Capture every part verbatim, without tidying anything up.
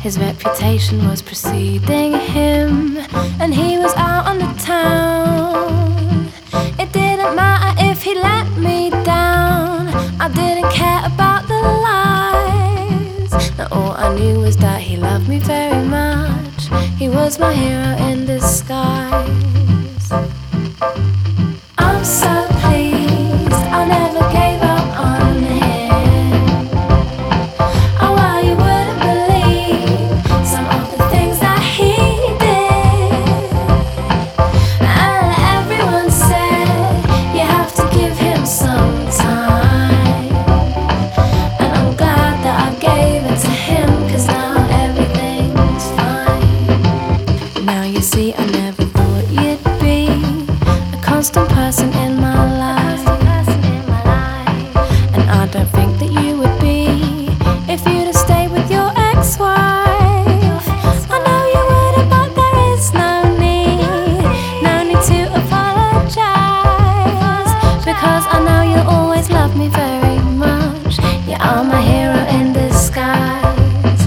His reputation was preceding him, and he was out on the town. It didn't matter if he let me down, I didn't care about the lies. Now all I knew was that he loved me very much. He was my hero in disguise. I'm so pleased I never gave up on him. Oh, well, you wouldn't believe some of the things that he did. And everyone said you have to give him some time. And I'm glad that I gave it to him, 'cause now everything's fine. Now you see, I never thought you'd be a constant person in my life, and I don't think that you would be if you'd have stayed with your ex-wife. I know you wouldn't, but there is no need, no need to apologize, because I know you'll always love me very much. You are my hero in disguise.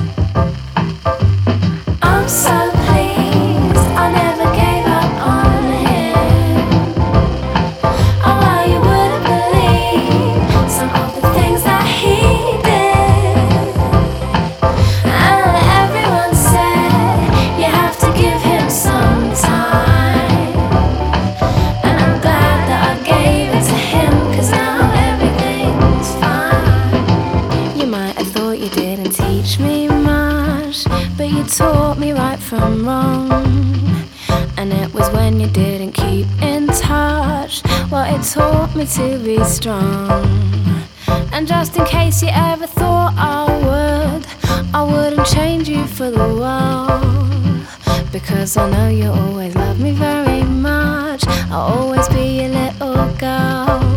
I'm so pleased I never gave up on him. Oh, well, you wouldn't believe some of the things that he did. And everyone said you have to give him some time. And I'm glad that I gave it to him, 'cause now everything's fine. You might have thought you didn't teach me much, but you taught me right from wrong. And it was when you didn't keep in touch, well, it taught me to be strong. And just in case you ever thought I would, I wouldn't change you for the world, because I know you always love me very much. I'll always be your little girl.